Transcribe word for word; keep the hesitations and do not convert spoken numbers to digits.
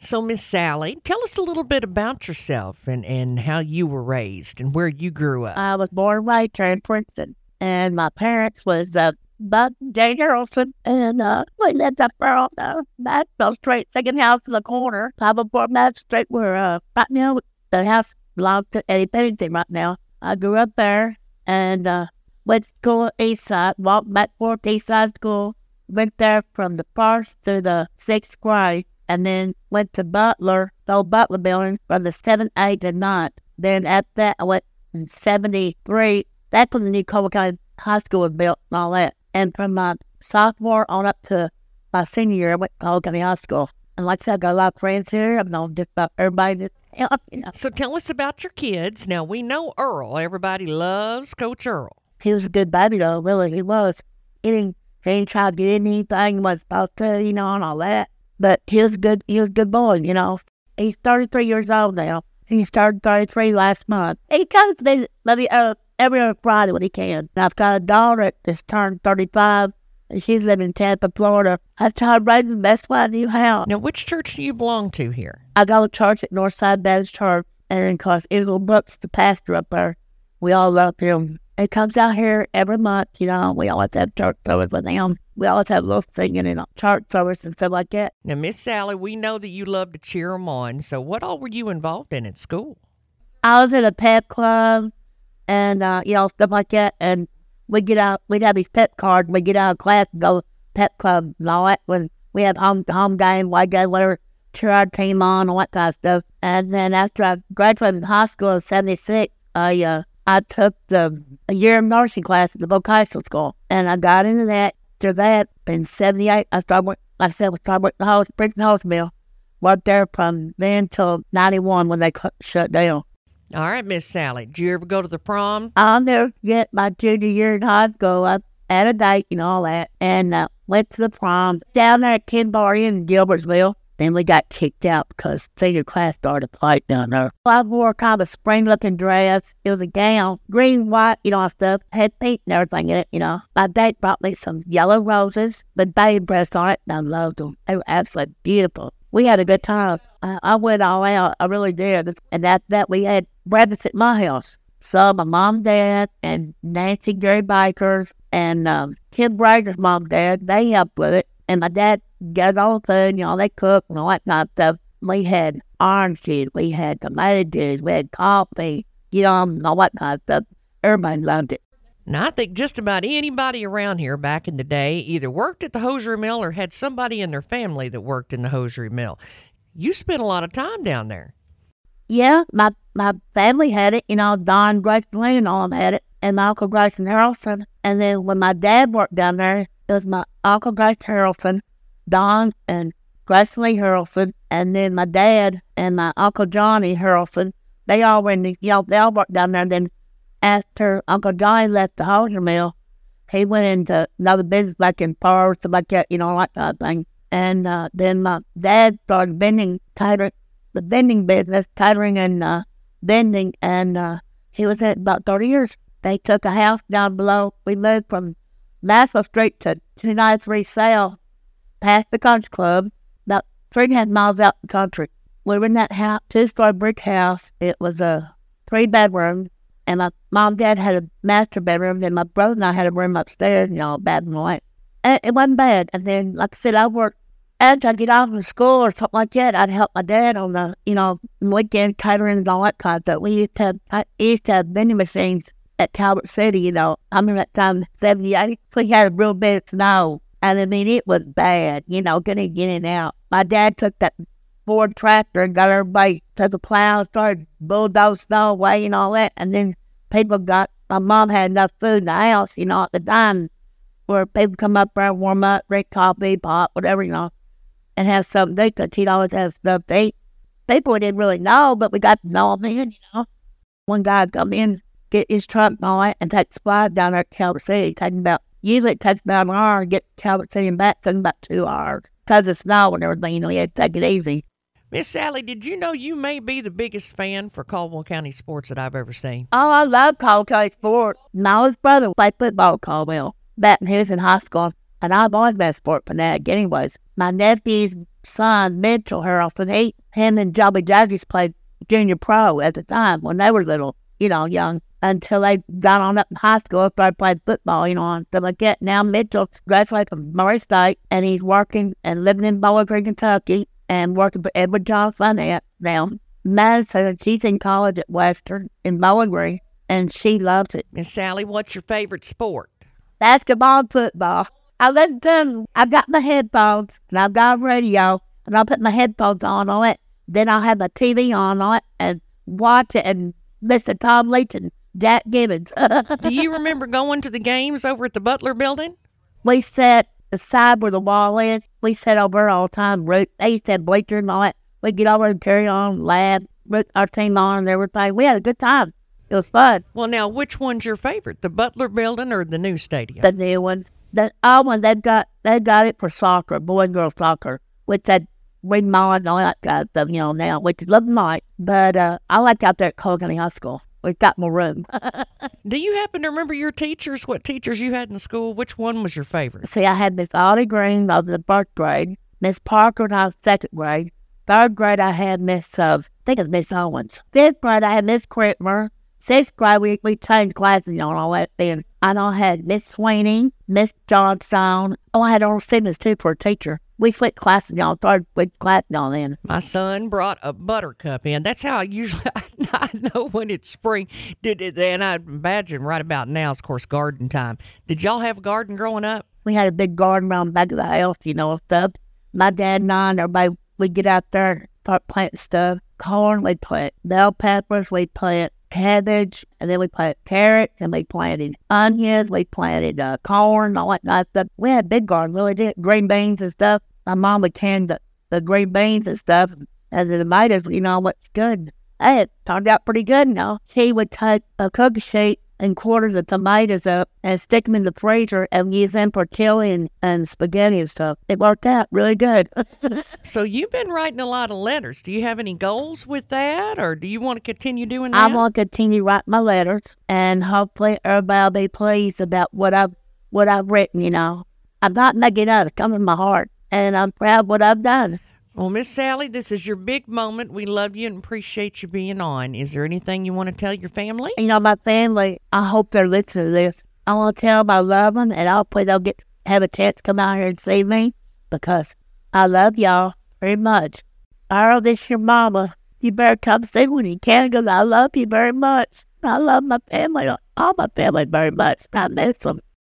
So, Miss Sally, tell us a little bit about yourself and, and how you were raised and where you grew up. I was born and raised here in Princeton, and my parents was uh, Bud and Jane Harrelson, and uh, we lived up there on the Maxwell Street, second house in the corner, five oh four Maxwell Street, where uh, right now the house belongs to Eddie Pennington right now. I grew up there and uh, went to school at East Side, walked back forth to East Side School, went there from the first to the sixth grade, and then went to Butler, the old Butler building, from the seventh, eighth, and ninth. Then after that, I went in seventy-three. That's when the new Coleman County High School was built and all that. And from my sophomore on up to my senior year, I went to Coleman County High School. And like I said, I got a lot of friends here. I've known just about everybody that, you know. So tell us about your kids. Now, we know Earl. Everybody loves Coach Earl. He was a good baby, though, really. He was. He didn't, he didn't try to get in anything he wasn't supposed to, you know, and all that. But he was a good, he was a good boy, you know. He's thirty-three years old now. He started thirty-three last month. He comes to me maybe uh, every other Friday when he can. And I've got a daughter that's turned thirty-five, and she's living in Tampa, Florida. I tried raising the best way I knew how. Now, which church do you belong to here? I go to church at Northside Baptist Church, and of course, Eagle Brooks, the pastor up there, we all love him. He comes out here every month, you know. We always have church service with him. We always have a little singing and church service and stuff like that. Now, Miss Sally, we know that you love to cheer them on. So what all were you involved in at school? I was in a pep club and, uh, you know, stuff like that. And we'd get out, we'd have these pep cards. We'd get out of class and go to pep club and all that. When we had home home game, white game, whatever, cheer our team on, all that kind of stuff. And then after I graduated from high school in seventy-six, I, uh, I took the a year of nursing class at the vocational school. And I got into that. After that, in seventy-eight, I started working, like I said, I started working at the Princeton Hospital. Worked there from then till ninety-one when they cut, shut down. All right, Miss Sally, did you ever go to the prom? I'll never forget my junior year in high school. I had a date and all that, and uh, went to the prom down there at Ken Barry in Gilbertsville. Then we got kicked out because senior class started a fight down there. I wore kind of a spring-looking dress. It was a gown, green, white, you know, stuff. Had pink and everything in it, you know. My date brought me some yellow roses with baby breasts on it, and I loved them. They were absolutely beautiful. We had a good time. I, I went all out. I really did. And after that, we had breakfast at my house. So my mom, dad, and Nancy Gary Bakers, and um, Kim Brager's mom, dad, they helped with it. And my dad got all the food, you know, they cooked and all that kind of stuff. We had orange juice, we had tomato juice, we had coffee, you know, and all that kind of stuff. Everybody loved it. Now, I think just about anybody around here back in the day either worked at the hosiery mill or had somebody in their family that worked in the hosiery mill. You spent a lot of time down there. Yeah, my my family had it, you know, Don, Grace, and Lee and all of them had it, and my Uncle Grace and Harrelson. And then when my dad worked down there, it was my Uncle Grace Harrelson, Don, and Grace Lee Harrelson, and then my dad and my Uncle Johnny Harrelson. They all were in the, you know, they all worked down there. And then after Uncle Johnny left the hosiery mill, he went into another business back in Pearl, stuff like that, you know, that kind of thing. And uh, then my dad started vending, catering, the vending business, catering and uh, vending, and uh, he was at about thirty years. They took a house down below. We moved from Maxwell Street to two ninety-three South, past the country club, about three and a half miles out the country. We were in that house, two-story brick house. It was a three-bedroom, and my mom and dad had a master bedroom, then my brother and I had a room upstairs, you know, bad and white. And it wasn't bad. And then, like I said, I worked, after I'd get off from school or something like that, I'd help my dad on the, you know, weekend catering and all that kind of stuff. We used to have, I used to have vending machines at Talbot City, you know. I remember that time, seventy-eight, we had a real bit of snow. And I mean, it was bad, you know, getting in and out. My dad took that Ford tractor and got everybody to the plow and started bulldoze snow away and all that. And then people got, my mom had enough food in the house, you know, at the time where people come up there and warm up, drink coffee, pop, whatever, you know, and have something to eat, because he'd always have stuff to eat. People didn't really know, but we got to know him in, you know. One guy would come in, get his truck and all that, and take supplies down there at Calvert City. Taking about, usually it takes about an hour to get to Calvert City and back, taking about two hours. Because of snow and everything, you know, you had to take it easy. Miss Sally, did you know you may be the biggest fan for Caldwell County sports that I've ever seen? Oh, I love Caldwell County sports. My oldest brother played football at Caldwell back when he was in high school, and I've always been a sport fanatic anyways. My nephews, son, Mitchell Harrelson, he, him and Joby Jaggies played junior pro at the time when they were little, you know, young, until they got on up in high school, started playing football, you know, and stuff like that. Now Mitchell graduated from Murray State, and he's working and living in Bowling Green, Kentucky, and working for Edward John Finance now. Madison, she's in college at Western in Bowling Green, and she loves it. Miss Sally, what's your favorite sport? Basketball and football. I listen to them. I've got my headphones, and I've got a radio, and I'll put my headphones on on it. Then I'll have my T V on on it and watch it and listen to Tom Leach and Jack Gibbons. Do you remember going to the games over at the Butler Building? We sat the side where the wall is. We sat over there all the time. Root. They used to have bleachers and all that. We'd get over and carry on, laugh, root our team on and everything. We had a good time. It was fun. Well, now, which one's your favorite, the Butler Building or the new stadium? The new one. The old one, they got, they got it for soccer, boy and girl soccer, which they remodeled and all that kind of stuff, you know, now, which is looking like. But uh, I like out there at Cole County High School. We've got more room. Do you happen to remember your teachers, what teachers you had in school? Which one was your favorite? See, I had Miss Audie Green, I was in the first grade. Miss Parker, and I was second grade. Third grade, I had Miss, uh, I think it was Miss Owens. Fifth grade, I had Miss Critmer. Sixth grade, we, we changed classes, you know, and all that then. I know I had Miss Sweeney, Miss Johnstone. Oh, I had Earl Simmons, too, for a teacher. We flipped classes, y'all. Third week class, y'all, then. My son brought a buttercup in. That's how I usually, I know when it's spring. Did it, and I imagine right about now, it's, of course, garden time. Did y'all have a garden growing up? We had a big garden around the back of the house, you know, stuff. My dad and I and everybody, we'd get out there and start planting stuff. Corn, we'd plant bell peppers, we'd plant cabbage, and then we planted carrots, and we planted onions, we planted uh, corn, all that nice stuff. We had a big garden, really did. Green beans and stuff. My mom would can the, the green beans and stuff, and the tomatoes, you know, what's good. Hey, it turned out pretty good, you know. She would take a cookie sheet and quarter the tomatoes up and stick them in the freezer and use them for chili and, and spaghetti and stuff. It worked out really good. So you've been writing a lot of letters. Do you have any goals with that, or do you want to continue doing that? I want to continue writing my letters, and hopefully everybody will be pleased about what I've, what I've written, you know. I'm not making it up. It comes from my heart, and I'm proud of what I've done. Well, Miss Sally, this is your big moment. We love you and appreciate you being on. Is there anything you want to tell your family? You know, my family, I hope they're listening to this. I want to tell them I love them, and hopefully they'll get have a chance to come out here and see me, because I love y'all very much. Earl, this is your mama. You better come see when you can, because I love you very much. I love my family, all my family very much. I miss them.